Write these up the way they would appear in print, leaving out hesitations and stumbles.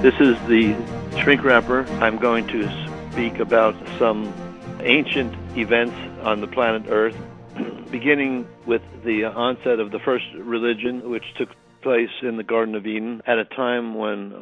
This is the Shrink Wrapper. I'm going to speak about some ancient events on the planet Earth, beginning with the onset of the first religion, which took place in the Garden of Eden at a time when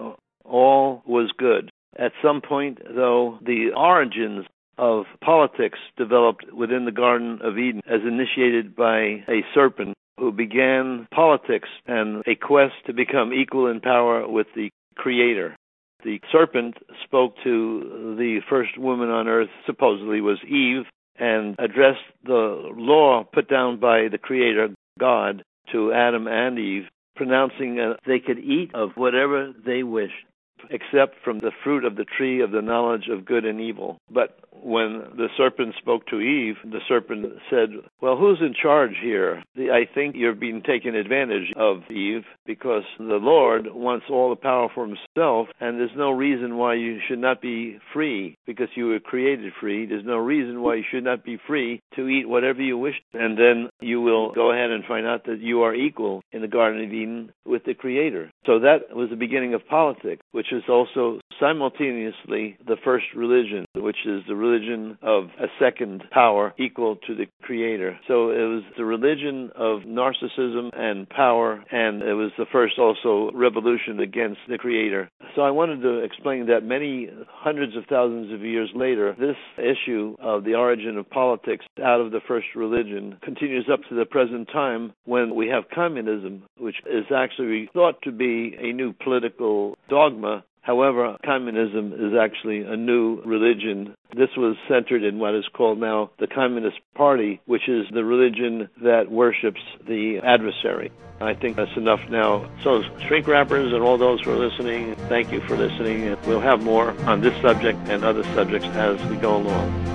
all was good. At some point, though, the origins of politics developed within the Garden of Eden as initiated by a serpent who began politics and a quest to become equal in power with the Creator. The serpent spoke to the first woman on earth, supposedly was Eve, and addressed the law put down by the Creator, God, to Adam and Eve, pronouncing they could eat of whatever they wished, except from the fruit of the tree of the knowledge of good and evil. But when the serpent spoke to Eve, the serpent said, well, who's in charge here? I think you're being taken advantage of, Eve, because the Lord wants all the power for himself, and there's no reason why you should not be free, because you were created free. There's no reason why you should not be free to eat whatever you wish, and then you will go ahead and find out that you are equal in the Garden of Eden with the Creator. So that was the beginning of politics, which is also simultaneously the first religion, which is the religion of a second power equal to the Creator. So it was the religion of narcissism and power, and it was the first also revolution against the Creator. So I wanted to explain that many hundreds of thousands of years later, this issue of the origin of politics out of the first religion continues up to the present time when we have communism, which is actually thought to be a new political dogma. However, communism is actually a new religion. This was centered in what is called now the Communist Party, which is the religion that worships the adversary. I think that's enough now. So, Shrink Wrappers and all those who are listening, thank you for listening. We'll have more on this subject and other subjects as we go along.